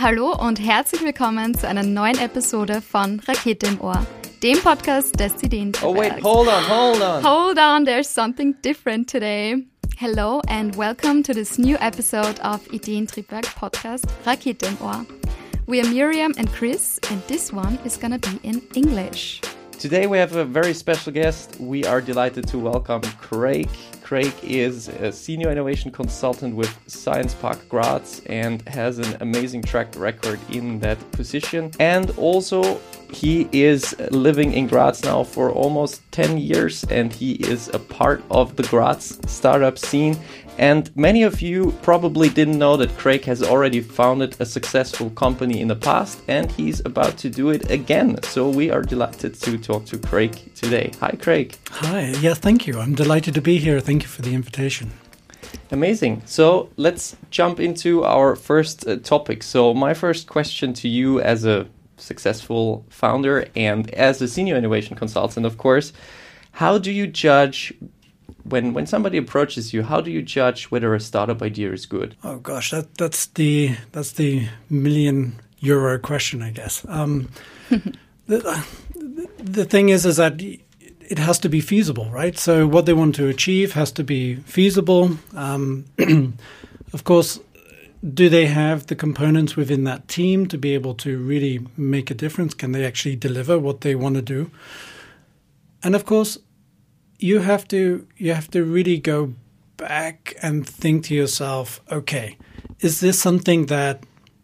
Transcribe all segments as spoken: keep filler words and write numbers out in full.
Hallo und herzlich willkommen zu einer neuen Episode von Rakete im Ohr, dem Podcast des Ideentriebwerks. Oh wait, hold on, hold on. Hold on, there's something different today. Hello and welcome to this new episode of Ideentriebwerk podcast Rakete im Ohr. We are Miriam and Chris, and this one is gonna be in English. Today we have a very special guest. We are delighted to welcome Craig. Craig is a senior innovation consultant with Science Park Graz and has an amazing track record in that position. And also he is living in Graz now for almost ten years, and he is a part of the Graz startup scene. And many of you probably didn't know that Craig has already founded a successful company in the past, and he's about to do it again. So we are delighted to talk to Craig today. Hi, Craig. Hi. Yeah, thank you. I'm delighted to be here. Thank you for the invitation. Amazing. So let's jump into our first uh, topic. So my first question to you as a successful founder and as a senior innovation consultant, of course, how do you judge When when somebody approaches you, how do you judge whether a startup idea is good? Oh gosh, that that's the that's the million euro question, I guess. Um, the, the thing is, is that it has to be feasible, right? So what they want to achieve has to be feasible. Um, of course, do they have the components within that team to be able to really make a difference? Can they actually deliver what they want to do? And of course, You have to you have to really go back and think to yourself, okay, is this something that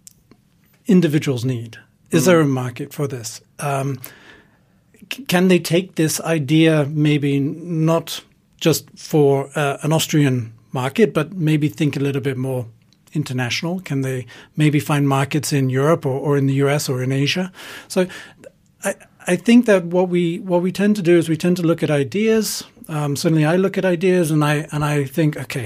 individuals need? Is mm. there a market for this? Um, c- can they take this idea maybe not just for uh, an Austrian market, but maybe think a little bit more international? Can they maybe find markets in Europe or, or in the U S or in Asia? So I I think that what we what we tend to do is we tend to look at ideas. Um, certainly, I look at ideas and I and I think, okay,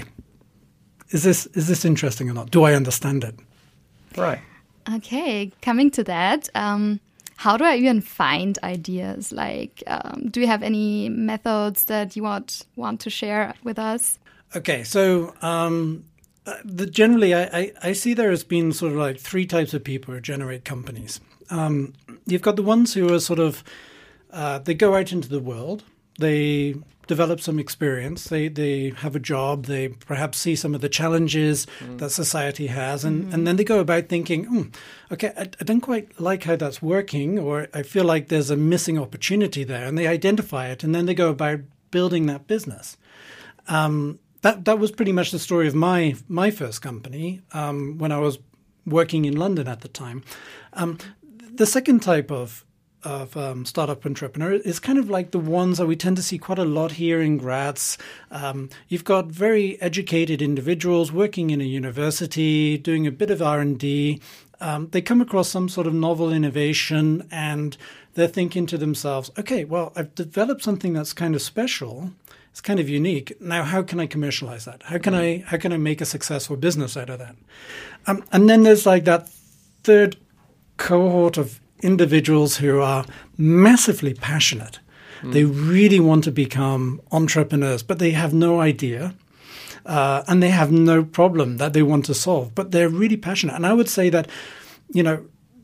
is this is this interesting or not? Do I understand it? Right. Okay, coming to that, um, how do I even find ideas? Like, um, do you have any methods that you want want to share with us? Okay, so um, the, generally, I, I, I see there has been sort of like three types of people who generate companies. Um, you've got the ones who are sort of, uh, they go out into the world, they develop some experience, they they have a job, they perhaps see some of the challenges mm. that society has, and, mm. and then they go about thinking, mm, okay, I, I don't quite like how that's working, or I feel like there's a missing opportunity there, and they identify it, and then they go about building that business. Um, that that was pretty much the story of my my first company um, when I was working in London at the time. Um, The second type of of um, startup entrepreneur is kind of like the ones that we tend to see quite a lot here in Graz. Um, you've got very educated individuals working in a university, doing a bit of R and D. Um, they come across some sort of novel innovation and they're thinking to themselves, okay, well, I've developed something that's kind of special. It's kind of unique. Now, how can I commercialize that? How can I how can I make a successful business out of that? Um, and then there's like that third cohort of individuals who are massively passionate. Mm. They really want to become entrepreneurs, but they have no idea. Uh, and they have no problem that they want to solve, but they're really passionate. And I would say that, you know,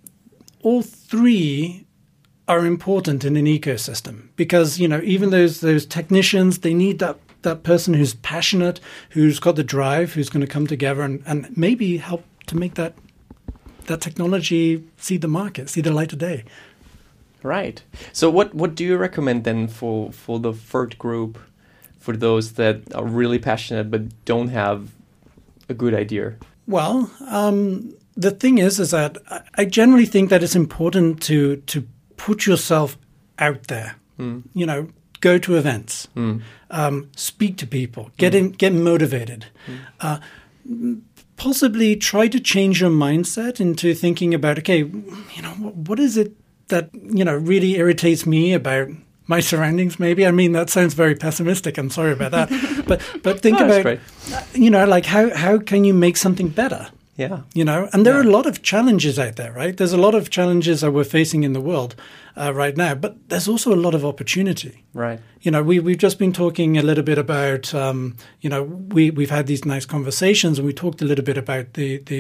all three are important in an ecosystem because, you know, even those those technicians, they need that, that person who's passionate, who's got the drive, who's going to come together and, and maybe help to make that that technology see the market, see the light of day. Right. So what, what do you recommend then for, for the third group, for those that are really passionate but don't have a good idea? Well, um, the thing is, is that I generally think that it's important to to put yourself out there. Mm. You know, go to events, mm. um, speak to people, get mm. in, get motivated. Mm. Uh, Possibly try to change your mindset into thinking about, okay, you know, what, what is it that, you know, really irritates me about my surroundings maybe? I mean, that sounds very pessimistic. I'm sorry about that. but but think no, about, great. you know, like how, how can you make something better? Yeah. You know, and there yeah. are a lot of challenges out there, right? There's a lot of challenges that we're facing in the world uh, right now, but there's also a lot of opportunity. Right. You know, we, we've just been talking a little bit about, um, you know, we, we've had these nice conversations and we talked a little bit about the, the,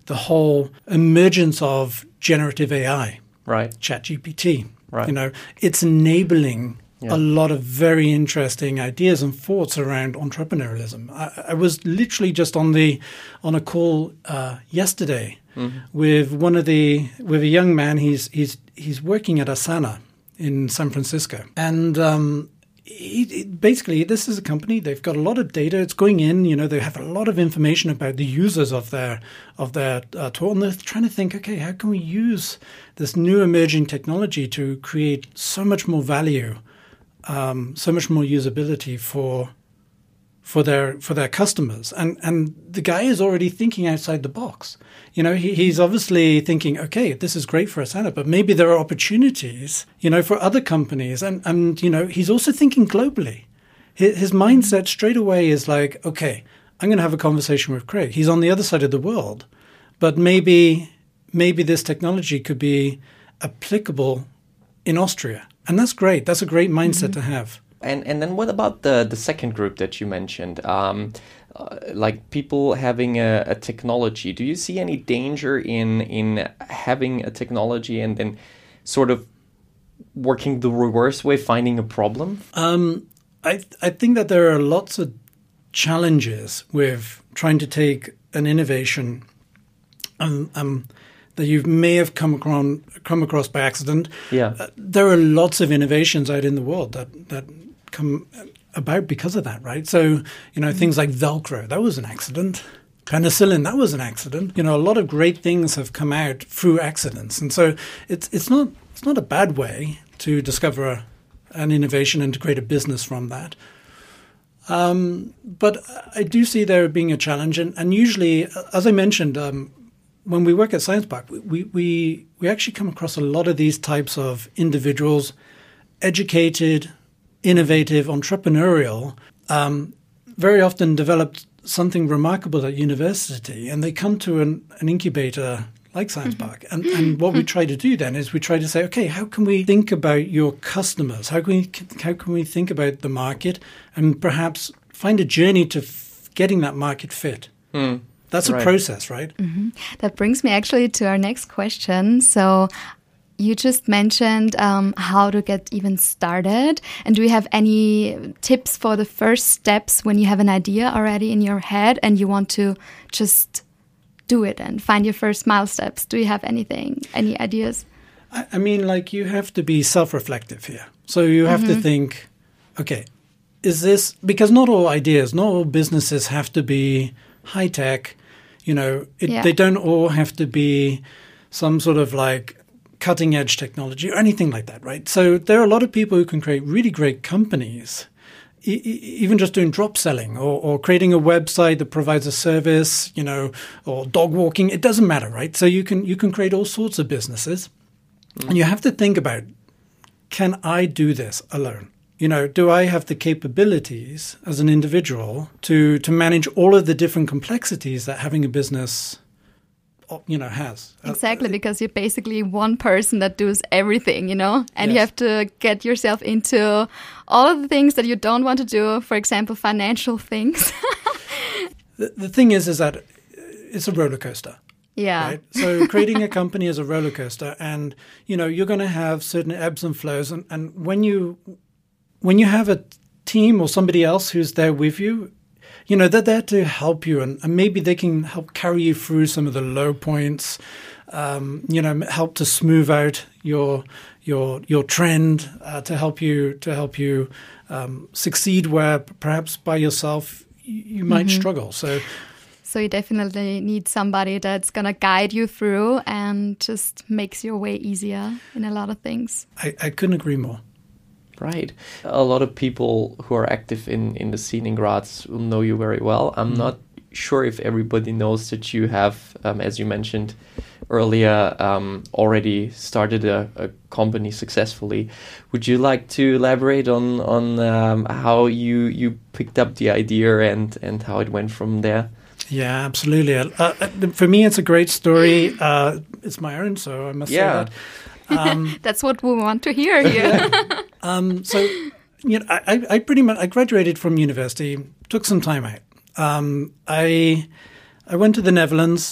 the whole emergence of generative A I, right? ChatGPT. Right. You know, it's enabling Yeah. a lot of very interesting ideas and thoughts around entrepreneurialism. I, I was literally just on the on a call uh, yesterday mm-hmm. with one of the with a young man. He's he's he's working at Asana in San Francisco, and um, he, he, basically this is a company. They've got a lot of data. It's going in. You know, they have a lot of information about the users of their of their uh, tool, and they're trying to think, okay, how can we use this new emerging technology to create so much more value. Um, so much more usability for for their for their customers, and and the guy is already thinking outside the box. You know, he, he's obviously thinking, okay, this is great for Asana, but maybe there are opportunities, you know, for other companies, and and you know, he's also thinking globally. His, his mindset straight away is like, okay, I'm going to have a conversation with Craig. He's on the other side of the world, but maybe maybe this technology could be applicable in Austria. And that's great. That's a great mindset mm-hmm. to have. And and then what about the, the second group that you mentioned? Um, uh, like people having a, a technology. Do you see any danger in in having a technology and then sort of working the reverse way, finding a problem? Um, I I think that there are lots of challenges with trying to take an innovation um, um that you may have come across, come across by accident. Yeah, uh, there are lots of innovations out in the world that, that come about because of that, right? So, you know, mm-hmm. things like Velcro, that was an accident. Penicillin, that was an accident. You know, a lot of great things have come out through accidents, and so it's it's not it's not a bad way to discover a, an innovation and to create a business from that. Um, but I do see there being a challenge, and, and usually, as I mentioned. Um, When we work at Science Park, we, we we actually come across a lot of these types of individuals, educated, innovative, entrepreneurial, um, very often developed something remarkable at university, and they come to an, an incubator like Science Park. And, and what we try to do then is we try to say, okay, how can we think about your customers? How can we, how can we think about the market and perhaps find a journey to f- getting that market fit? Mm. That's a right. process, right? Mm-hmm. That brings me actually to our next question. So you just mentioned um, how to get even started. And do you have any tips for the first steps when you have an idea already in your head and you want to just do it and find your first small steps? Do you have anything, any ideas? I, I mean, like you have to be self-reflective here. So you have mm-hmm. to think, okay, is this, because not all ideas, not all businesses have to be high tech, you know, it, yeah. they don't all have to be some sort of like cutting edge technology or anything like that, right? So there are a lot of people who can create really great companies, e- even just doing drop selling or, or creating a website that provides a service, you know, or dog walking. It doesn't matter, right? So you can you can create all sorts of businesses, mm. and you have to think about, can I do this alone? You know, do I have the capabilities as an individual to to manage all of the different complexities that having a business, you know, has? Exactly, because you're basically one person that does everything, you know, and yes. you have to get yourself into all of the things that you don't want to do, for example, financial things. the, the thing is, is that it's a roller coaster. Yeah. Right? So creating a company is a roller coaster, and, you know, you're going to have certain ebbs and flows. And, and when you... When you have a team or somebody else who's there with you, you know, they're there to help you, and, and maybe they can help carry you through some of the low points, um, you know, help to smooth out your your your trend, uh, to help you to help you um, succeed where perhaps by yourself you, you might mm-hmm. struggle. So. So you definitely need somebody that's going to guide you through and just makes your way easier in a lot of things. I, I couldn't agree more. Right. A lot of people who are active in, in the scene in Graz will know you very well. I'm mm. not sure if everybody knows that you have, um, as you mentioned earlier, um, already started a, a company successfully. Would you like to elaborate on, on um, how you, you picked up the idea and, and how it went from there? Yeah, absolutely. Uh, for me, it's a great story. Uh, it's my own, so I must yeah. say that. Um, That's what we want to hear here. um, so, you know, I, I pretty much I graduated from university, took some time out. Um, I I went to the Netherlands,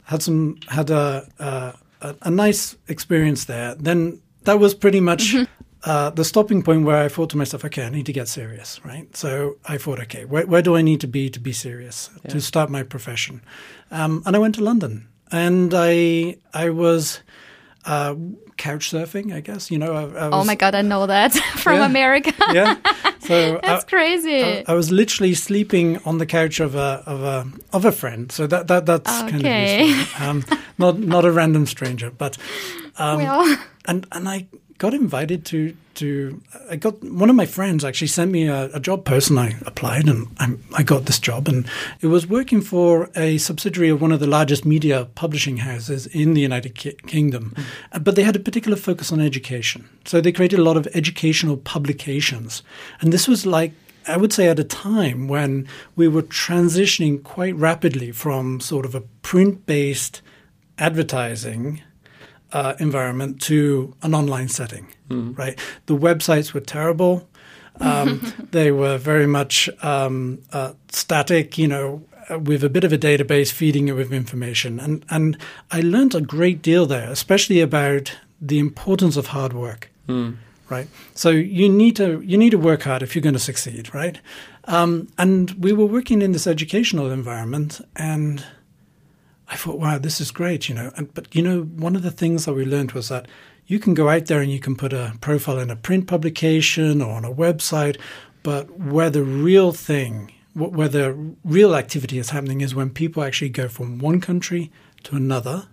had some had a a, a nice experience there. Then that was pretty much uh, the stopping point where I thought to myself, okay, I need to get serious, right? So I thought, okay, where, where do I need to be to be serious yeah. to start my profession? Um, and I went to London, and I I was. Uh, couch surfing, I guess. You know, I, I was, oh my God, I know that from yeah, America. yeah, so that's I, crazy. I, I was literally sleeping on the couch of a of a of a friend. So that that that's okay. kind of useful. Um, not not a random stranger, but um, well. and and I got invited to to. I got one of my friends actually sent me a, a job post, and I applied, and I, I got this job, and it was working for a subsidiary of one of the largest media publishing houses in the United Ki- Kingdom, mm. but they had a particular focus on education. So they created a lot of educational publications, and this was like, I would say, at a time when we were transitioning quite rapidly from sort of a print-based advertising Uh, environment to an online setting, mm. right? The websites were terrible. Um, they were very much um, uh, static, you know, with a bit of a database feeding it with information. And, and I learned a great deal there, especially about the importance of hard work, mm. right? So you need to you need to work hard if you're going to succeed, right? Um, and we were working in this educational environment, and I thought, wow, this is great, you know. And, but, you know, one of the things that we learned was that you can go out there and you can put a profile in a print publication or on a website, but where the real thing, where the real activity is happening is when people actually go from one country to another,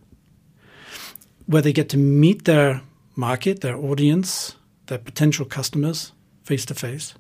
where they get to meet their market, their audience, their potential customers face to face.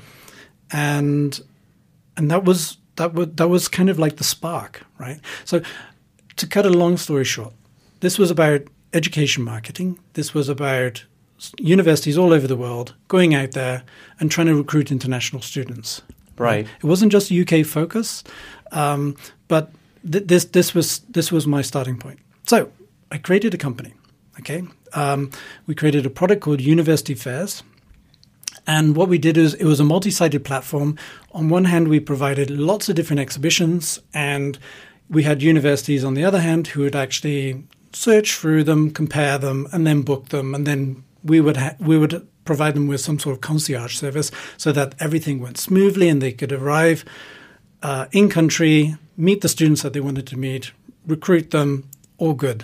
And and that was that was that was kind of like the spark, right? So to cut a long story short, this was about education marketing. This was about universities all over the world going out there and trying to recruit international students. Right. It wasn't just U K focus, um, but th- this this was this was my starting point. So I created a company. Okay, um, we created a product called University Fairs. And what we did is it was a multi-sided platform. On one hand, we provided lots of different exhibitions, and we had universities on the other hand who would actually search through them, compare them, and then book them. And then we would ha- we would provide them with some sort of concierge service so that everything went smoothly and they could arrive uh, in country, meet the students that they wanted to meet, recruit them, all good.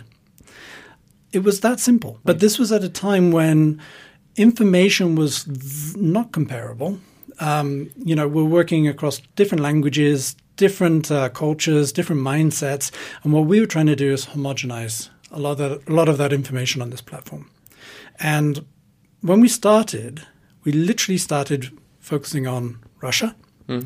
It was that simple. But this was at a time when information was v- not comparable. Um, you know, we're working across different languages, different uh, cultures, different mindsets. And what we were trying to do is homogenize a lot of that, a lot of that information on this platform. And when we started, we literally started focusing on Russia. Mm.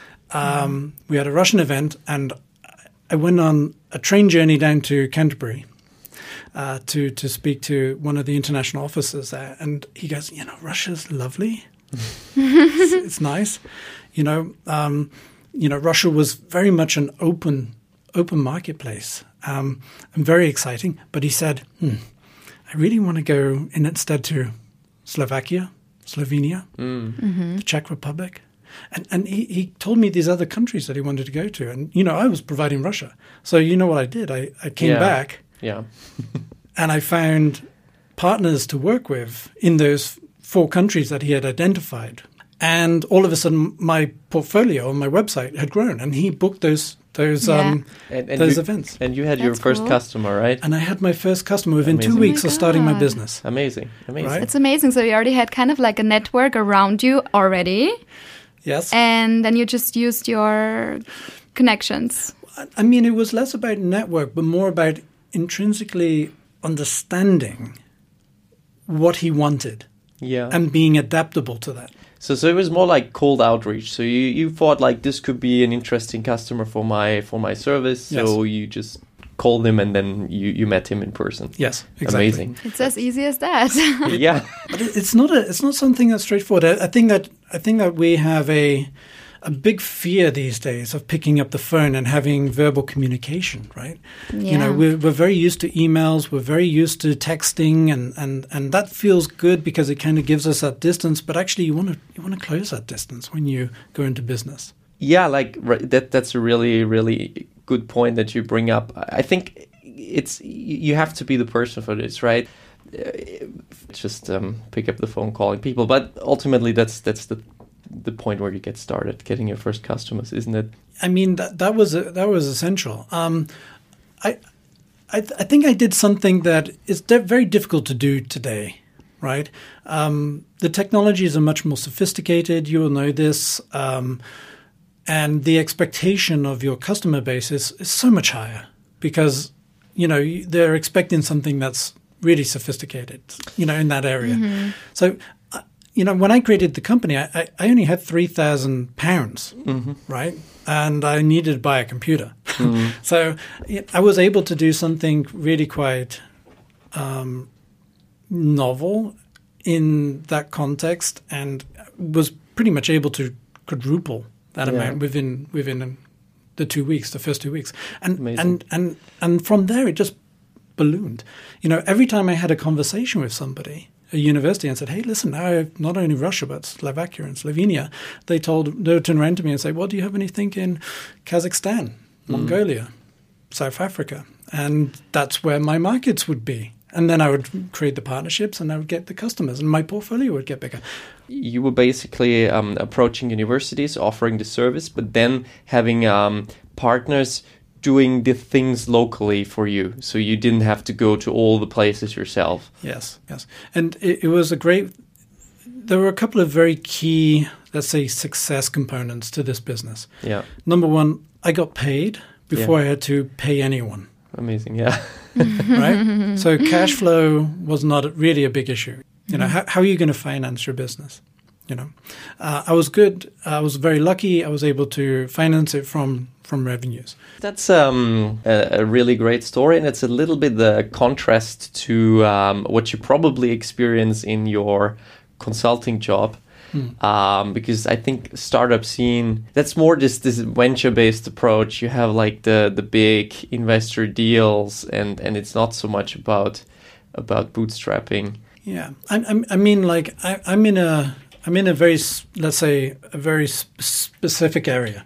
Um, we had a Russian event, and I went on a train journey down to Canterbury Uh, to to speak to one of the international officers there, and he goes, you know, Russia's lovely, it's, it's nice, you know, um, you know, Russia was very much an open open marketplace, um, and very exciting. But he said, hmm, I really want to go in instead to Slovakia, Slovenia, mm. mm-hmm. the Czech Republic. And and he, he told me these other countries that he wanted to go to, and you know, I was providing Russia, so you know what I did? I, I came yeah. back. Yeah. And I found partners to work with in those four countries that he had identified. And all of a sudden, my portfolio on my website had grown, and he booked those those yeah. um, and, and those you, events. And you had That's your first cool. customer, right? And I had my first customer within amazing. two weeks oh of starting my God. business. Amazing, amazing. Right? It's amazing. So you already had kind of like a network around you already. Yes. And then you just used your connections. I mean, it was less about network, but more about intrinsically understanding what he wanted, yeah, and being adaptable to that. So, so it was more like cold outreach. So you, you thought like this could be an interesting customer for my for my service. Yes. So you just called him, and then you, you met him in person. Yes, exactly. Amazing. It's as easy as that. Yeah, but it's not a it's not something that's straightforward. I, I think that I think that we have a a big fear these days of picking up the phone and having verbal communication, right? Yeah. You know, we're, we're very used to emails, we're very used to texting, and, and, and that feels good because it kind of gives us that distance. But actually, you want to you want to close that distance when you go into business. Yeah, like right, that. That's a really really good point that you bring up. I think it's you have to be the person for this, right? Uh, just um, pick up the phone calling people, but ultimately that's that's the the point where you get started, getting your first customers, isn't it? I mean, that that was a, that was essential. Um, I I, th- I think I did something that is de- very difficult to do today, right? Um, the technologies are much more sophisticated. You will know this. Um, and the expectation of your customer base is, is so much higher because, you know, they're expecting something that's really sophisticated, you know, in that area. Mm-hmm. So, uh, you know, when I created the company, I, I, I only had three thousand pounds, mm-hmm. right? And I needed to buy a computer. Mm-hmm. So I was able to do something really quite um, novel in that context and was pretty much able to quadruple that yeah. amount within within the two weeks, the first two weeks. And, and, and, and from there, it just ballooned. You know, every time I had a conversation with somebody, a university, and said, hey, listen, now not only Russia, but Slovakia and Slovenia, they told, they would turn around to me and say, well, do you have anything in Kazakhstan, Mongolia, mm. South Africa? And that's where my markets would be. And then I would create the partnerships and I would get the customers and my portfolio would get bigger. You were basically um, approaching universities, offering the service, but then having um, partners doing the things locally for you, so you didn't have to go to all the places yourself. Yes, yes. And it, it was a great... There were a couple of very key, let's say, success components to this business. Yeah. Number one, I got paid before yeah. I had to pay anyone. Amazing, yeah. Right? So cash flow was not really a big issue. You know, mm-hmm. how, how are you going to finance your business? You know, uh, I was good. I was very lucky. I was able to finance it from from revenues. That's um, a, a really great story, and it's a little bit the contrast to um, what you probably experience in your consulting job. Mm. Um, because I think startup scene, that's more this this venture-based approach. You have like the the big investor deals, and, and it's not so much about about bootstrapping. Yeah, I, I, I mean, like I, I'm in a I'm in a very, let's say, a very sp- specific area.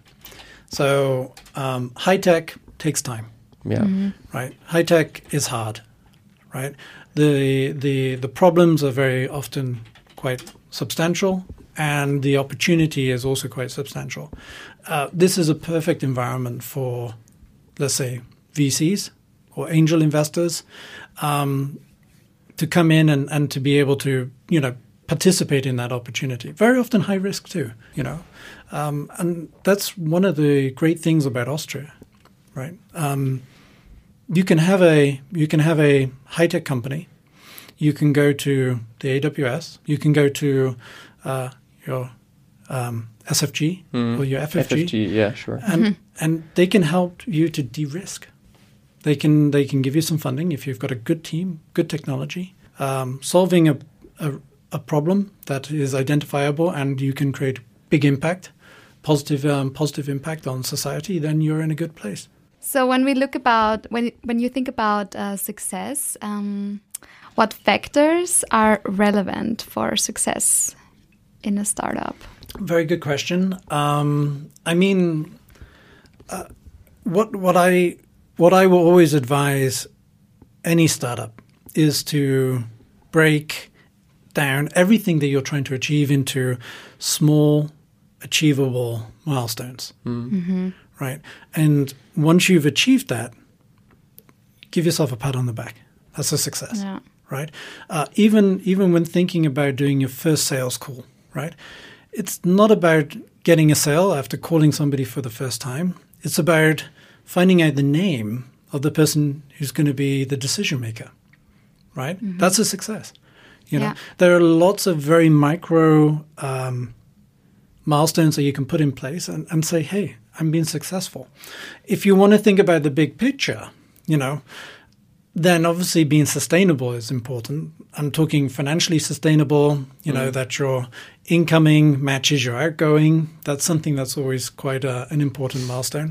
So um, high tech takes time. Yeah. Mm-hmm. Right. High tech is hard. Right. The the the problems are very often quite substantial, and the opportunity is also quite substantial. Uh, this is a perfect environment for, let's say, V Cs or angel investors um, to come in and, and to be able to, you know, participate in that opportunity. Very often high risk too, you know. Um, and that's one of the great things about Austria, right? Um, you can have a you can have a high tech company. You can go to the A W S. You can go to uh, your um, S F G mm. or your F F G. F F G, yeah, sure. And mm-hmm. and they can help you to de-risk. They can they can give you some funding if you've got a good team, good technology, um, solving a, a a problem that is identifiable, and you can create big impact, positive um, positive impact on society. Then you're in a good place. So when we look about when when you think about uh, success, um, what factors are relevant for success in a startup? Very good question. Um, I mean, uh, what what I what I will always advise any startup is to break down everything that you're trying to achieve into small, achievable milestones. Mm. Mm-hmm. Right? And once you've achieved that, give yourself a pat on the back. That's a success. Yeah. Right? Uh, even even when thinking about doing your first sales call, right? It's not about getting a sale after calling somebody for the first time. It's about finding out the name of the person who's going to be the decision maker, right? Mm-hmm. That's a success. You know, yeah. There are lots of very micro um, milestones that you can put in place and, and say, hey, I'm being successful. If you want to think about the big picture, you know, then obviously being sustainable is important. I'm talking financially sustainable, you know, mm. that your incoming matches your outgoing. That's something that's always quite a, an important milestone.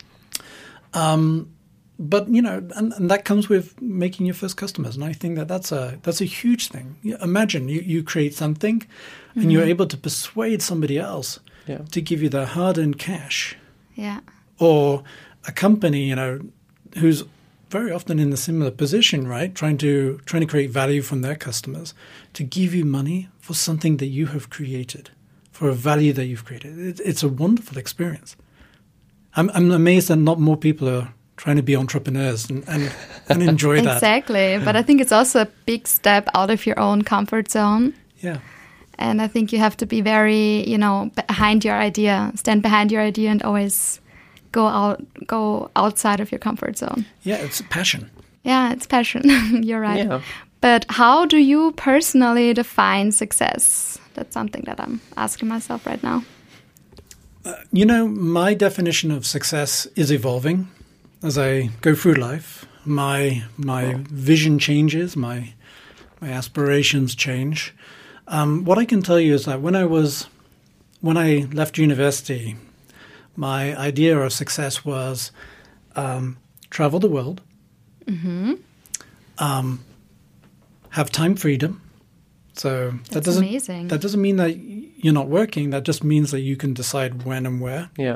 Um, but, you know, and, and that comes with making your first customers. And I think that that's a, that's a huge thing. Imagine you, you create something mm-hmm. and you're able to persuade somebody else yeah. to give you their hard-earned cash. Yeah. Or a company, you know, who's very often in a similar position, right? Trying to trying to create value from their customers to give you money for something that you have created, for a value that you've created. It, it's a wonderful experience. I'm, I'm amazed that not more people are trying to be entrepreneurs and, and, and enjoy that. Exactly. But I think it's also a big step out of your own comfort zone. Yeah. And I think you have to be very, you know, behind your idea, stand behind your idea and always go out, go outside of your comfort zone. Yeah, it's a passion. Yeah, it's passion. You're right. Yeah. But how do you personally define success? That's something that I'm asking myself right now. Uh, you know, my definition of success is evolving as I go through life. My my oh. vision changes, my my aspirations change. Um, what I can tell you is that when I was when I left university, my idea of success was um, travel the world, mm-hmm. um, have time freedom. So That's that doesn't amazing. That doesn't mean that you're not working. That just means that you can decide when and where. Yeah.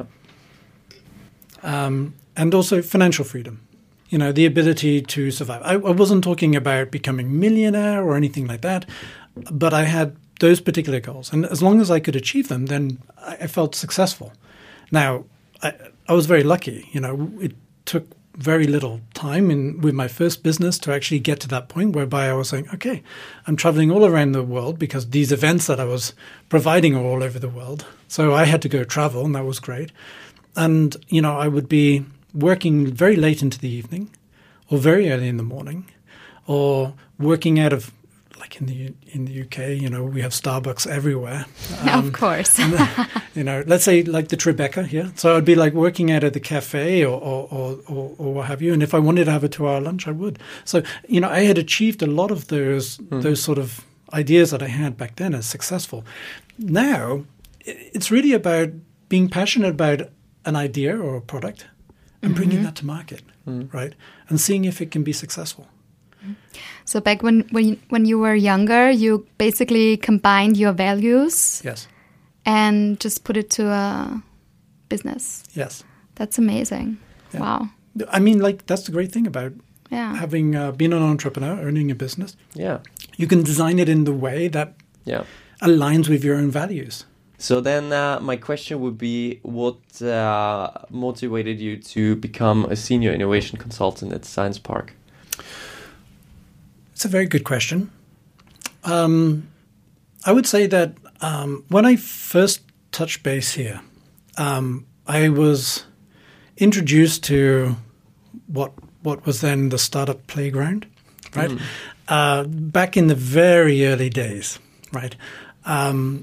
Um, and also financial freedom. You know, the ability to survive. I, I wasn't talking about becoming a millionaire or anything like that, but I had those particular goals. And as long as I could achieve them, then I, I felt successful. Now, I, I was very lucky. You know, it took very little time in with my first business to actually get to that point whereby I was saying, okay, I'm traveling all around the world because these events that I was providing are all over the world. So I had to go travel, and that was great. And, you know, I would be working very late into the evening or very early in the morning or working out of, like in the in the U K, you know, we have Starbucks everywhere. Um, of course. and, you know, let's say like the Tribeca here. So I'd be like working out at the cafe or or, or, or or what have you. And if I wanted to have a two-hour lunch, I would. So, you know, I had achieved a lot of those mm. those sort of ideas that I had back then as successful. Now, it's really about being passionate about an idea or a product and mm-hmm. bringing that to market, mm. right? And seeing if it can be successful. So back when, when when you were younger, you basically combined your values, yes, and just put it to a business. Yes, that's amazing. Yeah. Wow. I mean, like that's the great thing about yeah. having uh, been an entrepreneur, owning a business. Yeah, you can design it in the way that yeah. aligns with your own values. So then, uh, my question would be: what uh, motivated you to become a senior innovation consultant at Science Park? It's a very good question. Um, I would say that um, when I first touched base here, um, I was introduced to what what was then the startup playground, right? Mm. Uh, back in the very early days, right? Um,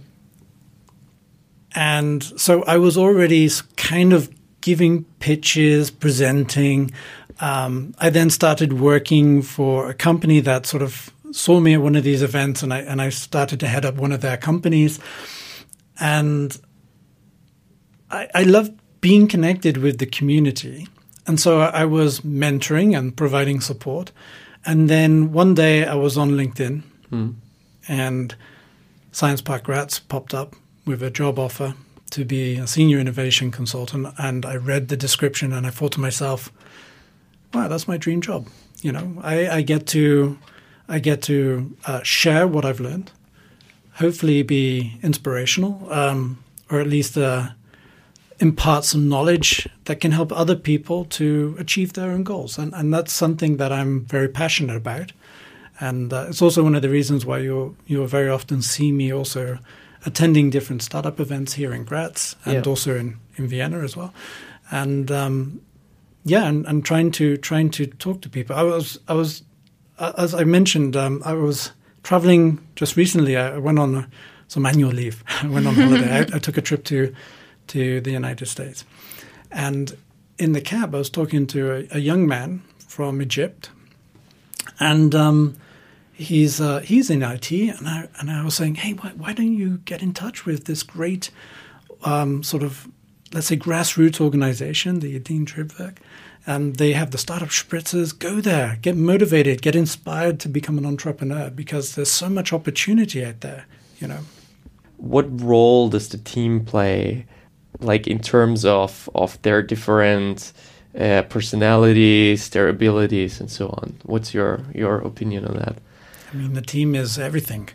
and so I was already kind of giving pitches, presenting. Um, I then started working for a company that sort of saw me at one of these events, and I and I started to head up one of their companies. And I, I loved being connected with the community. And so I was mentoring and providing support. And then one day I was on LinkedIn, mm. and Science Park Graz popped up with a job offer to be a senior innovation consultant. And I read the description and I thought to myself, wow, that's my dream job. You know, I, I get to I get to uh, share what I've learned, hopefully be inspirational, um, or at least uh, impart some knowledge that can help other people to achieve their own goals. And, and that's something that I'm very passionate about. And uh, it's also one of the reasons why you'll, you'll very often see me also attending different startup events here in Graz and yeah. also in, in Vienna as well. And um Yeah, and, and trying to trying to talk to people. I was I was as I mentioned, um, I was traveling just recently. I went on a, some annual leave. I went on holiday. I, I took a trip to to the United States, and in the cab, I was talking to a, a young man from Egypt, and um, he's uh, he's in I T, and I and I was saying, hey, why, why don't you get in touch with this great um, sort of, let's say, grassroots organization, the Ideen Triebwerk, and they have the startup spritzers. Go there, get motivated, get inspired to become an entrepreneur, because there's so much opportunity out there, you know. What role does the team play, like in terms of, of their different uh, personalities, their abilities, and so on. What's your your opinion on that? I mean, the team is everything.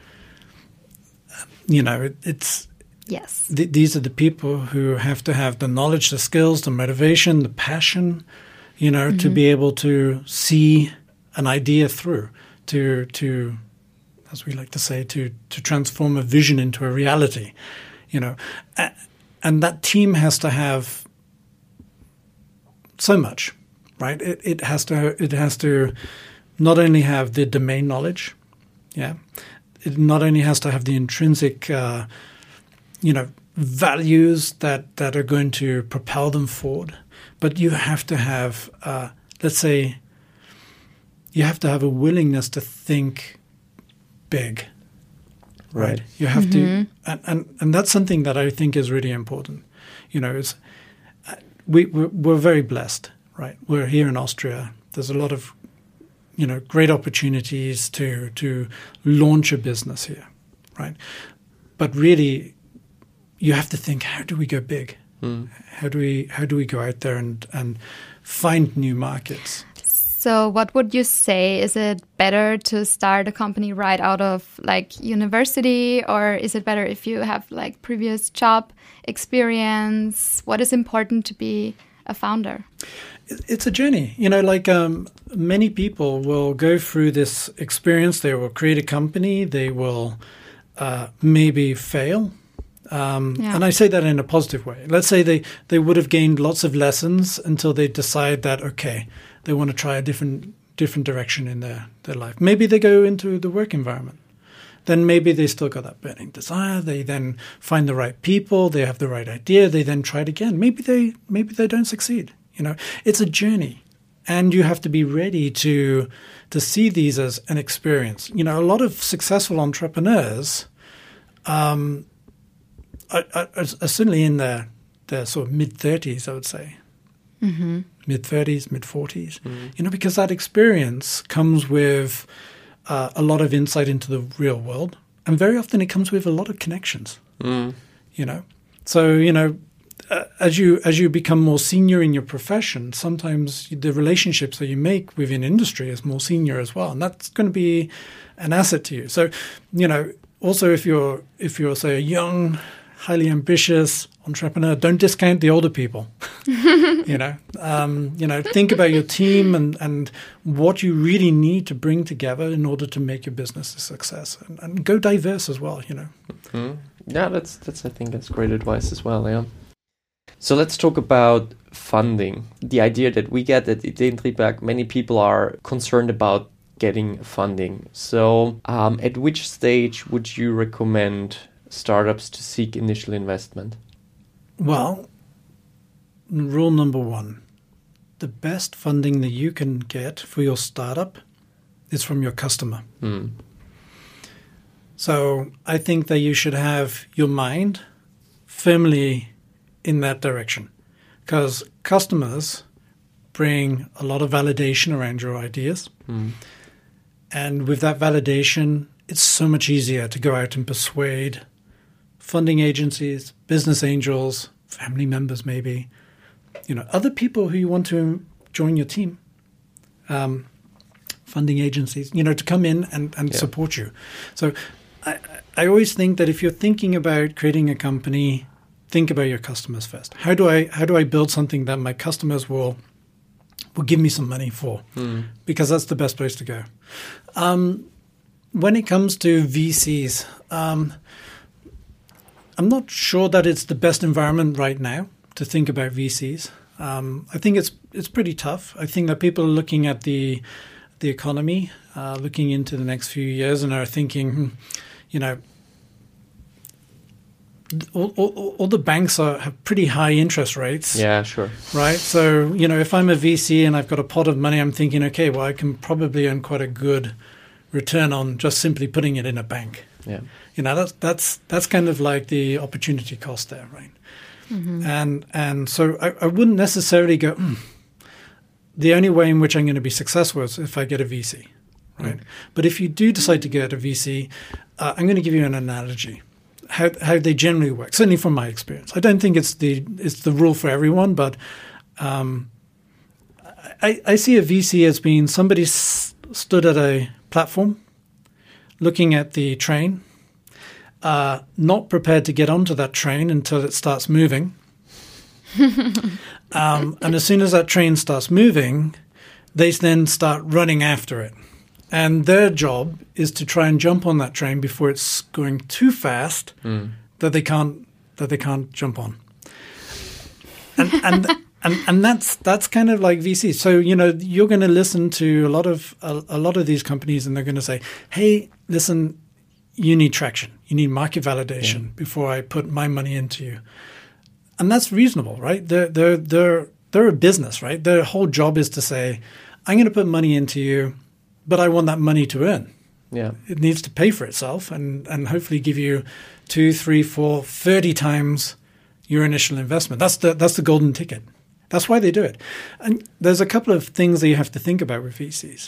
You know, it, it's yes. Th- these are the people who have to have the knowledge, the skills, the motivation, the passion. You know, mm-hmm. to be able to see an idea through, to to, as we like to say, to to transform a vision into a reality. You know, a- and that team has to have so much, right? It it has to it has to not only have the domain knowledge, yeah. It not only has to have the intrinsic, uh, you know, values that, that are going to propel them forward, but you have to have, uh, let's say, you have to have a willingness to think big, right? Right. You have mm-hmm. to, and, and and that's something that I think is really important. You know, it's, we we're, we're very blessed, right? We're here in Austria. There's a lot of you know, great opportunities to to launch a business here, right? But really, you have to think: how do we go big? Mm. How do we how do we go out there and and find new markets? So, what would you say? Is it better to start a company right out of like university, or is it better if you have like previous job experience? What is important to be a founder? It's a journey. You know, like um, many people will go through this experience. They will create a company. They will uh, maybe fail. Um, yeah. And I say that in a positive way. Let's say they, they would have gained lots of lessons until they decide that, okay, they want to try a different different direction in their, their life. Maybe they go into the work environment. Then maybe they still got that burning desire. They then find the right people. They have the right idea. They then try it again. Maybe they maybe they don't succeed. You know, it's a journey, and you have to be ready to to see these as an experience. You know, a lot of successful entrepreneurs um, are, are, are certainly in their their sort of mid thirties, I would say, mm-hmm. mid thirties, mid forties. Mm-hmm. You know, because that experience comes with uh, a lot of insight into the real world, and very often it comes with a lot of connections. Mm. You know, so you know. Uh, as you as you become more senior in your profession, sometimes the relationships that you make within industry is more senior as well, and that's going to be an asset to you. So, you know, also if you're if you're say a young, highly ambitious entrepreneur, don't discount the older people. you know, um, you know, think about your team and, and what you really need to bring together in order to make your business a success, and, and go diverse as well. You know. Mm-hmm. Yeah, that's that's I think that's great advice as well. Yeah. So let's talk about funding. The idea that we get at Ideentriebwerk, many people are concerned about getting funding. So um, at which stage would you recommend startups to seek initial investment? Well, rule number one, the best funding that you can get for your startup is from your customer. Mm. So I think that you should have your mind firmly in that direction, because customers bring a lot of validation around your ideas. Mm. And with that validation, it's so much easier to go out and persuade funding agencies, business angels, family members maybe, you know, other people who you want to join your team, um, funding agencies, you know, to come in and, and yeah. support you. So I, I always think that if you're thinking about creating a company, think about your customers first. How do I how do I build something that my customers will will give me some money for? Mm. Because that's the best place to go. Um, when it comes to V Cs, um, I'm not sure that it's the best environment right now to think about V Cs. Um, I think it's it's pretty tough. I think that people are looking at the the economy, uh, looking into the next few years, and are thinking, hmm, you know, all, all, all the banks are, have pretty high interest rates. Yeah, sure. Right? So, you know, if I'm a V C and I've got a pot of money, I'm thinking, okay, well, I can probably earn quite a good return on just simply putting it in a bank. Yeah. You know, that's that's that's kind of like the opportunity cost there, right? Mm-hmm. And and so I, I wouldn't necessarily go, mm, the only way in which I'm going to be successful is if I get a V C, right? Mm. But if you do decide to get a V C, uh, I'm going to give you an analogy. How how they generally work, certainly from my experience. I don't think it's the it's the rule for everyone, but um, I, I see a V C as being somebody s- stood at a platform looking at the train, uh, not prepared to get onto that train until it starts moving. um, and as soon as that train starts moving, they then start running after it. And their job is to try and jump on that train before it's going too fast mm. that they can't that they can't jump on. And and and and that's that's kind of like V C. So you know you're going to listen to a lot of a, a lot of these companies, and they're going to say, "Hey, listen, you need traction. You need market validation yeah. before I put my money into you." And that's reasonable, right? They're they're they're they're a business, right? Their whole job is to say, "I'm going to put money into you, but I want that money to earn." Yeah, it needs to pay for itself, and and hopefully give you two, three, four, thirty times your initial investment. That's the that's the golden ticket. That's why they do it. And there's a couple of things that you have to think about with V Cs.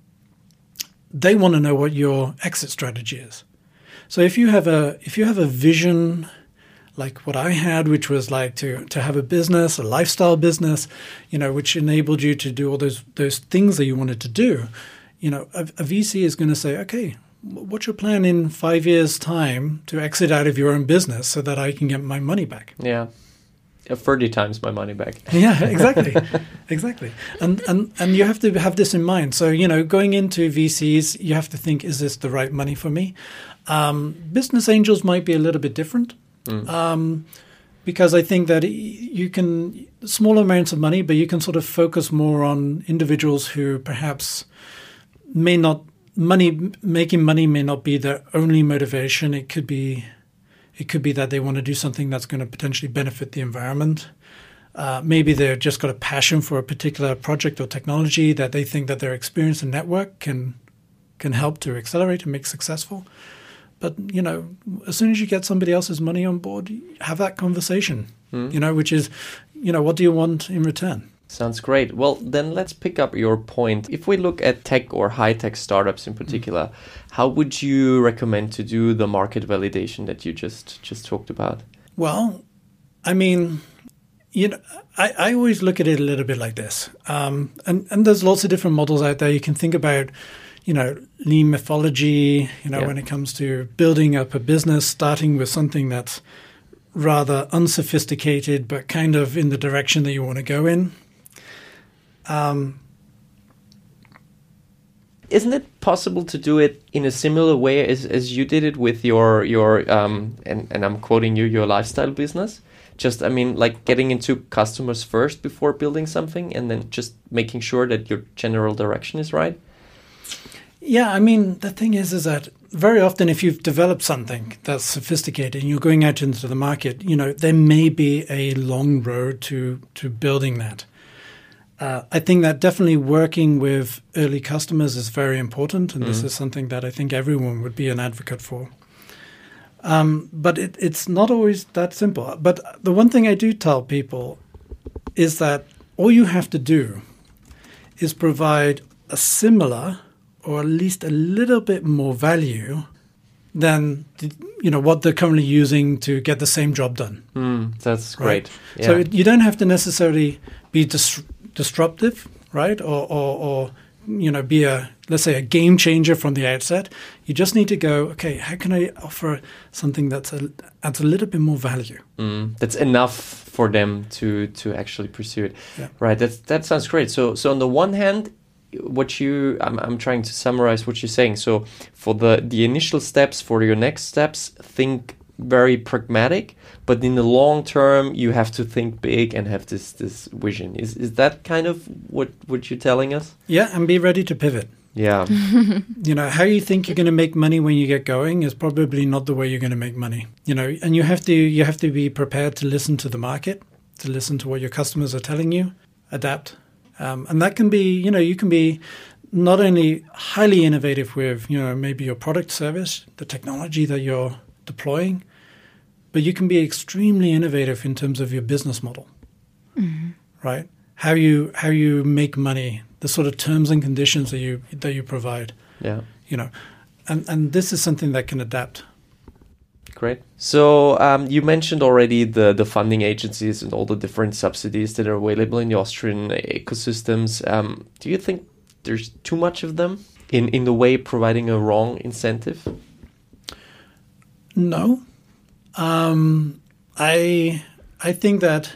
They want to know what your exit strategy is. So if you have a if you have a vision like what I had, which was like to to have a business, a lifestyle business, you know, which enabled you to do all those those things that you wanted to do, you know, a, a V C is going to say, okay, what's your plan in five years' time to exit out of your own business so that I can get my money back? Yeah. thirty times my money back. Yeah, exactly. exactly. And, and and you have to have this in mind. So, you know, going into V Cs, you have to think, is this the right money for me? Um, business angels might be a little bit different mm. um, because I think that you can, small amounts of money, but you can sort of focus more on individuals who perhaps may not, money, making money may not be their only motivation. It could be It could be that they want to do something that's going to potentially benefit the environment. Uh, maybe they've just got a passion for a particular project or technology that they think that their experience and network can can help to accelerate and make successful. But, you know, as soon as you get somebody else's money on board, have that conversation, mm. you know, which is, you know, what do you want in return? Sounds great. Well, then let's pick up your point. If we look at tech or high-tech startups in particular, mm. how would you recommend to do the market validation that you just just talked about? Well, I mean, you know, I, I always look at it a little bit like this. Um, and, and there's lots of different models out there. You can think about, you know, lean methodology, you know, yeah. when it comes to building up a business, starting with something that's rather unsophisticated, but kind of in the direction that you want to go in. Um, Isn't it possible to do it in a similar way as, as you did it with your, your um, and, and I'm quoting you, your lifestyle business? Just, I mean, like getting into customers first before building something and then just making sure that your general direction is right? Yeah, I mean, the thing is, is that very often if you've developed something that's sophisticated and you're going out into the market, you know, there may be a long road to, to building that. Uh, I think that definitely working with early customers is very important, and mm-hmm. this is something that I think everyone would be an advocate for. Um, but it, it's not always that simple. But the one thing I do tell people is that all you have to do is provide a similar or at least a little bit more value than the, you know what they're currently using to get the same job done. Mm, that's great. Right? Yeah. So it, you don't have to necessarily be dis- disruptive, right? Or, or, or you know, be a let's say a game changer from the outset. You just need to go, okay, how can I offer something that's a, adds a little bit more value? Mm, that's enough for them to to actually pursue it, yeah. right? That's that sounds great. So so on the one hand, what you I'm I'm trying to summarize what you're saying. So for the the initial steps, for your next steps, think very pragmatic, but in the long term you have to think big and have this this vision. Is is that kind of what what you're telling us? Yeah, and be ready to pivot. Yeah. You know, how you think you're going to make money when you get going is probably not the way you're going to make money. You know, and you have to you have to be prepared to listen to the market, to listen to what your customers are telling you, adapt. Um, and that can be, you know, you can be not only highly innovative with, you know, maybe your product service, the technology that you're deploying, but you can be extremely innovative in terms of your business model, mm-hmm. right? How you how you make money, the sort of terms and conditions that you that you provide. Yeah, you know, and and this is something that can adapt. Great. So um, you mentioned already the, the funding agencies and all the different subsidies that are available in the Austrian ecosystems. Um, do you think there's too much of them in, in the way providing a wrong incentive? No. Um, I I think that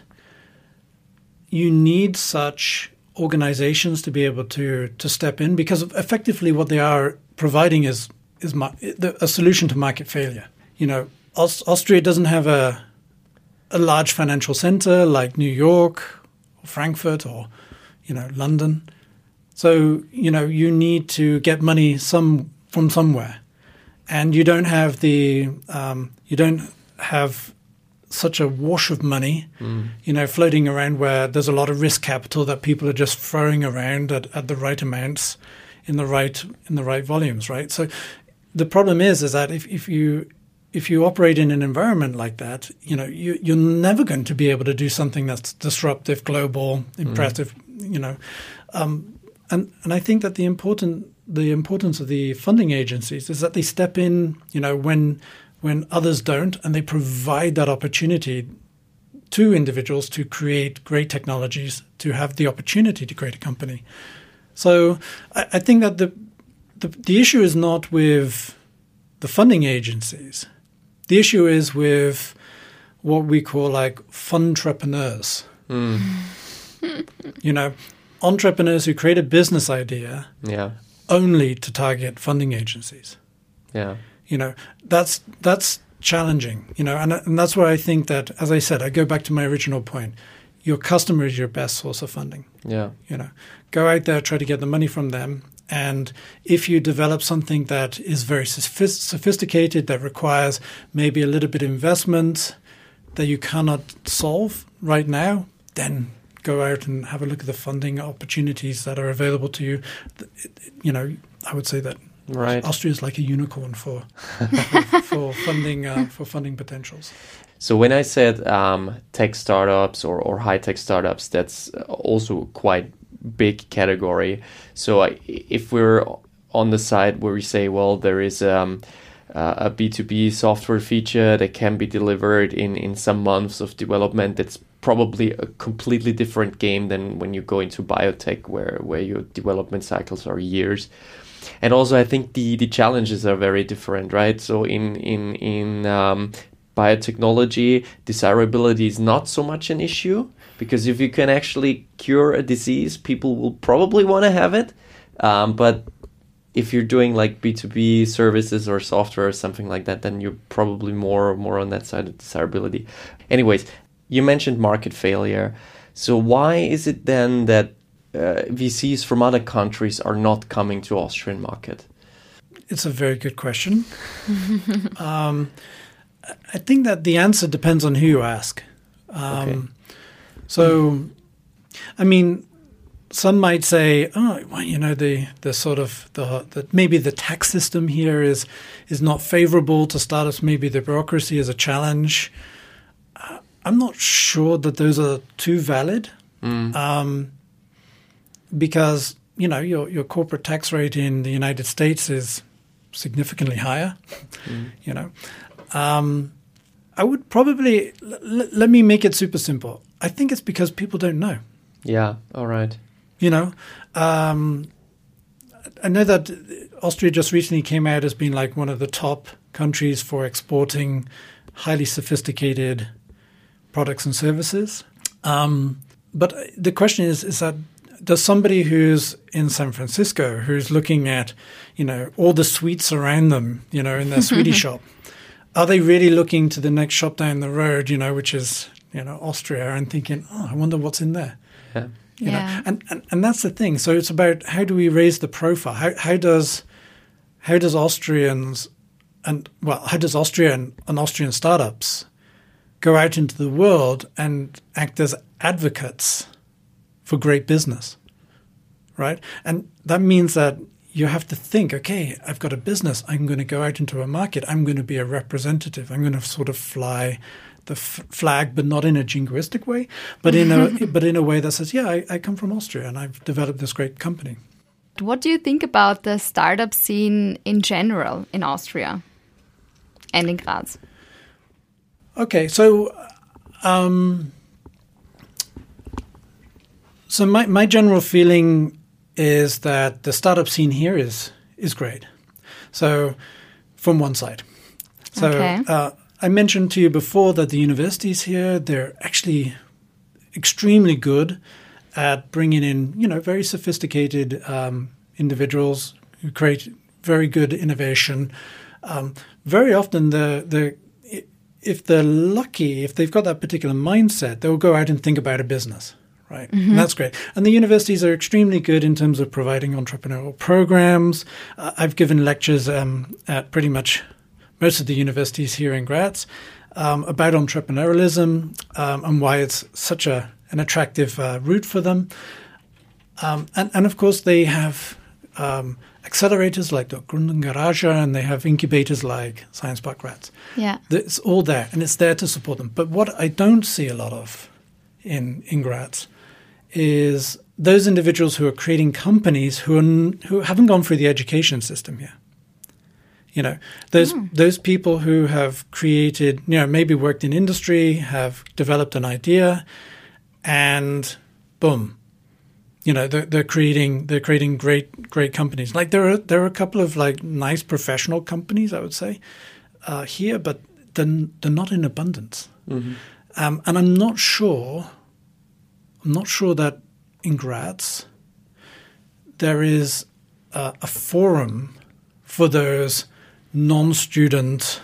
you need such organizations to be able to to step in, because effectively what they are providing is is ma- a solution to market failure. You know, Aust- Austria doesn't have a a large financial center like New York or Frankfurt or, you know, London. So, you know, you need to get money some from somewhere, and you don't have the um, you don't have such a wash of money, mm. you know, floating around where there's a lot of risk capital that people are just throwing around at, at the right amounts in the right in the right volumes, right? So the problem is is that if, if you if you operate in an environment like that, you know, you, you're never going to be able to do something that's disruptive, global, impressive, mm. you know. Um, and and I think that the important the importance of the funding agencies is that they step in, you know, when when others don't, and they provide that opportunity to individuals to create great technologies, to have the opportunity to create a company. So I, I think that the, the the issue is not with the funding agencies. The issue is with what we call like funtrepreneurs. Mm. You know, entrepreneurs who create a business idea yeah. only to target funding agencies. Yeah. You know, that's that's challenging, you know, and, and that's where I think that, as I said, I go back to my original point. Your customer is your best source of funding. Yeah. You know, go out there, try to get the money from them. And if you develop something that is very sophist- sophisticated, that requires maybe a little bit of investment that you cannot solve right now, then go out and have a look at the funding opportunities that are available to you. You know, I would say that right. Austria is like a unicorn for for, for funding uh, for funding potentials. So when I said um, tech startups or, or high-tech startups, that's also quite big category. So I, if we're on the side where we say, well, there is um, uh, a B two B software feature that can be delivered in, in some months of development, that's probably a completely different game than when you go into biotech, where, where your development cycles are years. And also, I think the, the challenges are very different, right? So in in in um, biotechnology, desirability is not so much an issue, because if you can actually cure a disease, people will probably want to have it. Um, but if you're doing like B two B services or software or something like that, then you're probably more more on that side of desirability. Anyways, you mentioned market failure. So why is it then that uh, V Cs from other countries are not coming to Austrian market? It's a very good question. um, I think that the answer depends on who you ask. Um, okay. So, I mean, some might say, oh, well, you know, the the sort of the, the maybe the tax system here is is not favorable to startups. Maybe the bureaucracy is a challenge. Uh, I'm not sure that those are too valid, mm. um, because you know your your corporate tax rate in the United States is significantly higher. Mm. You know, um, I would probably l- let me make it super simple. I think it's because people don't know. Yeah. All right. You know, um, I know that Austria just recently came out as being like one of the top countries for exporting highly sophisticated products and services. Um, but the question is, is that does somebody who's in San Francisco, who's looking at, you know, all the suites around them, you know, in their sweetie shop, are they really looking to the next shop down the road, you know, which is, you know, Austria, and thinking, oh, I wonder what's in there? Yeah. You yeah. know, and, and, and that's the thing. So it's about how do we raise the profile? How how does how does Austrians and well how does Austria and, and Austrian startups go out into the world and act as advocates for great business, right? And that means that you have to think, okay, I've got a business. I'm going to go out into a market. I'm going to be a representative. I'm going to sort of fly the f- flag, but not in a jingoistic way, but in a but in a way that says, yeah, I, I come from Austria and I've developed this great company. What do you think about the startup scene in general in Austria and in Graz? Okay, so um, so my my general feeling is that the startup scene here is is great. So from one side, so Okay. uh, I mentioned to you before that the universities here, they're actually extremely good at bringing in, you know, very sophisticated um, individuals who create very good innovation. Um, very often, the the if they're lucky, if they've got that particular mindset, they'll go out and think about a business, right? And that's great. And the universities are extremely good in terms of providing entrepreneurial programs. Uh, I've given lectures um, at pretty much most of the universities here in Graz um, about entrepreneurialism um, and why it's such a an attractive uh, route for them. Um, and, and of course, they have um, accelerators like the Gründergarage, and they have incubators like Science Park Graz. Yeah. It's all there, and it's there to support them. But what I don't see a lot of in, in Graz is those individuals who are creating companies who are n- who haven't gone through the education system here. You know, those those people who have created, you know, maybe worked in industry, have developed an idea, and boom, you know, they're, they're creating they're creating great great companies. Like there are there are a couple of like nice professional companies, I would say, uh, here, but they're, they're not in abundance. Mm-hmm. Um, and I'm not sure, I'm not sure that in Graz there is a, a forum for those non-student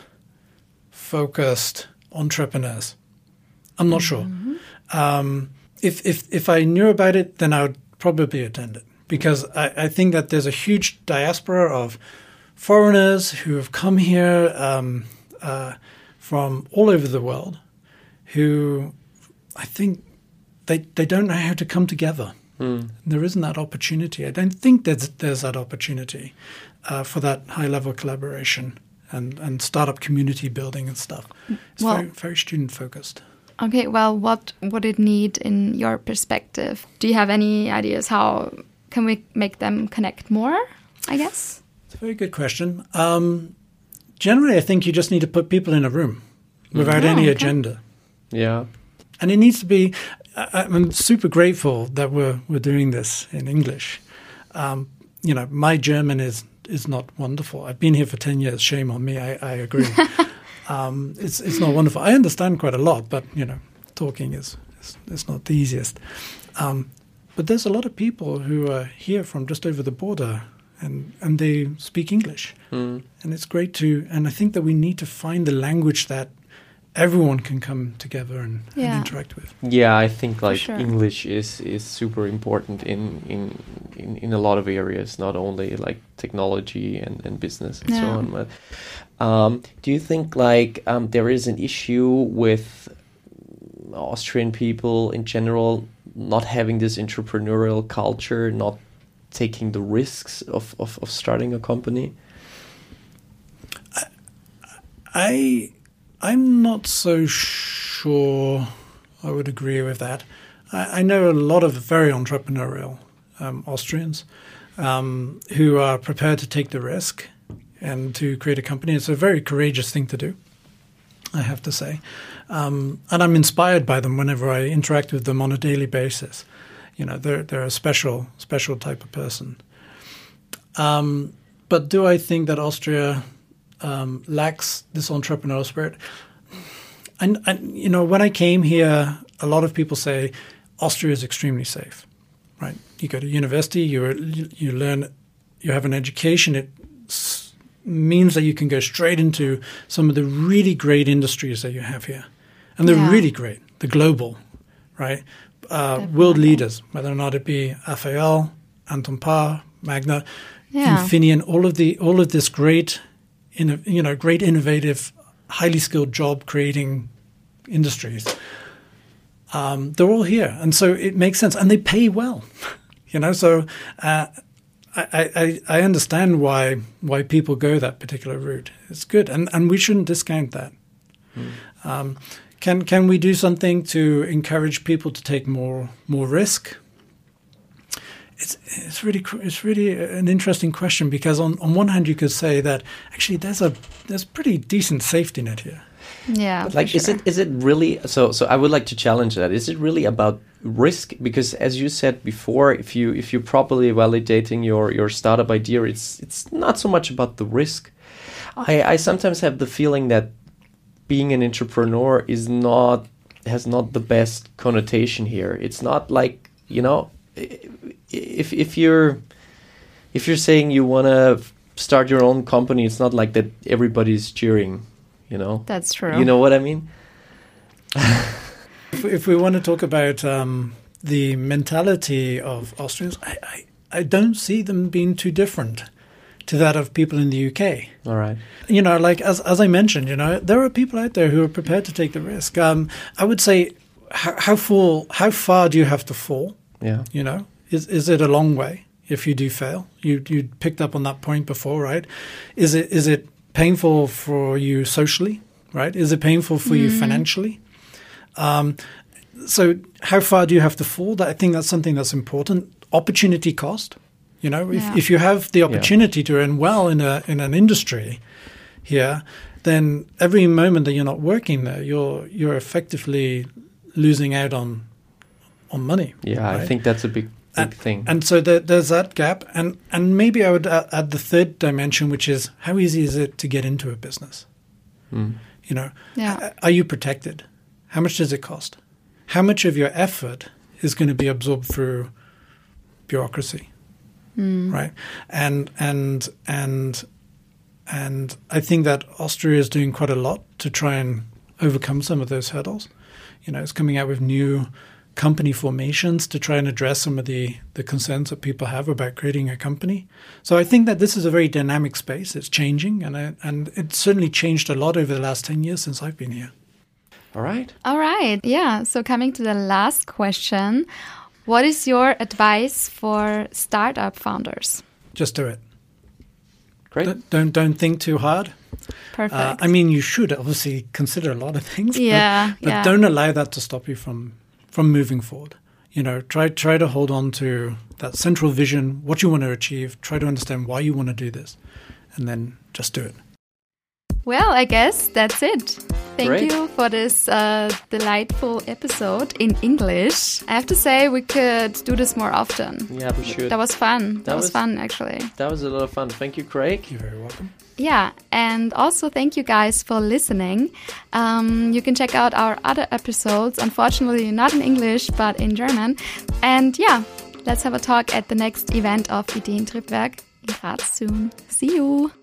focused entrepreneurs. I'm not sure. Um, if, if, if I knew about it, then I would probably attend it, because I, I think that there's a huge diaspora of foreigners who have come here um, uh, from all over the world, who I think they they don't know how to come together. Mm. There isn't that opportunity. I don't think there's there's that opportunity uh, for that high level collaboration and, and startup community building and stuff. It's Well- very very student focused. Okay, well, what would it need in your perspective? Do you have any ideas how can we make them connect more, I guess? It's a very good question. Um, generally, I think you just need to put people in a room without Oh, any okay. agenda. Yeah. And it needs to be, I, I'm super grateful that we're, we're doing this in English. Um, you know, my German is, is not wonderful. I've been here for ten years. Shame on me. I, I agree. um, it's, it's not wonderful. I understand quite a lot, but, you know, talking is, is, is not the easiest. Um, but there's a lot of people who are here from just over the border, and, and they speak English. Mm. And it's great to, and I think that we need to find the language that everyone can come together and, and Yeah. interact with. Yeah, I think like sure. English is, is super important in, in in in a lot of areas, not only like technology and, and business and so Yeah. on. But um, do you think like um, there is an issue with Austrian people in general not having this entrepreneurial culture, not taking the risks of, of, of starting a company? I, I'm not so sure I would agree with that. I, I know a lot of very entrepreneurial um, Austrians um, who are prepared to take the risk and to create a company. It's a very courageous thing to do, I have to say. Um, and I'm inspired by them whenever I interact with them on a daily basis. You know, they're, they're a special, special type of person. Um, but do I think that Austria um, lacks this entrepreneurial spirit? And, and, you know, when I came here, a lot of people say Austria is extremely safe, right? You go to university, you you learn, you have an education. It s- means that you can go straight into some of the really great industries that you have here. And they're Yeah. really great. They're global, right? Uh, world leaders, whether or not it be F A L, Anton Paar, Magna, Yeah. Infineon, all of the all of this great, inno- you know, great innovative, highly skilled job creating industries. Um, they're all here, and so it makes sense, and they pay well, you know. So uh, I, I I understand why why people go that particular route. It's good, and, and we shouldn't discount that. Mm. Um, can can we do something to encourage people to take more more risk? It's it's really it's really an interesting question, because on, on one hand you could say that actually there's a there's pretty decent safety net here. Yeah. But like, for is sure. it is it really? So so I would like to challenge that. Is it really about risk? Because as you said before, if you if you're properly validating your your startup idea, it's it's not so much about the risk. I I sometimes have the feeling that being an entrepreneur is not has not the best connotation here. It's not like, you know, if if you're if you're saying you want to start your own company, it's not like that everybody's cheering, you know. That's true. You know what I mean? If, if we want to talk about um, the mentality of Austrians, I, I, I don't see them being too different to that of people in the U K. All right. You know, like as as I mentioned, you know, there are people out there who are prepared to take the risk. Um, I would say, how, how full, how far do you have to fall? Yeah. You know, is is it a long way if you do fail? You you picked up on that point before, right? Is it is it painful for you socially, right? Is it painful for mm. you financially? Um, so how far do you have to fall? That, I think that's something that's important. Opportunity cost. You know, if, yeah. if you have the opportunity yeah. to earn well in a in an industry here, then every moment that you're not working there, you're you're effectively losing out on on money. Yeah, right? I think that's a big big and, thing. And so there, there's that gap, and and maybe I would add, add the third dimension, which is how easy is it to get into a business? Mm. You know, yeah. are you protected? How much does it cost? How much of your effort is going to be absorbed through bureaucracy? Mm. Right, and and and and I think that Austria is doing quite a lot to try and overcome some of those hurdles. You know, it's coming out with new company formations to try and address some of the the concerns that people have about creating a company. So I think that this is a very dynamic space. It's changing, and I, and it's certainly changed a lot over the last ten years since I've been here. All right. All right. Yeah. So coming to the last question. What is your advice for startup founders? Just do it. Great. Don't don't, don't think too hard. Perfect. Uh, I mean, you should obviously consider a lot of things. Yeah. But, but yeah. don't allow that to stop you from from moving forward. You know, try try to hold on to that central vision, what you want to achieve. Try to understand why you want to do this, and then just do it. Well, I guess that's it. Thank Great. you for this uh, delightful episode in English. I have to say we could do this more often. Yeah, we should. That was fun. That, That was, was- fun, actually. That was a lot of fun. Thank you, Craig. You're very welcome. Yeah, and also thank you guys for listening. Um, you can check out our other episodes, unfortunately not in English, but in German. And yeah, let's have a talk at the next event of Ideentriebwerk in Graz soon. See you!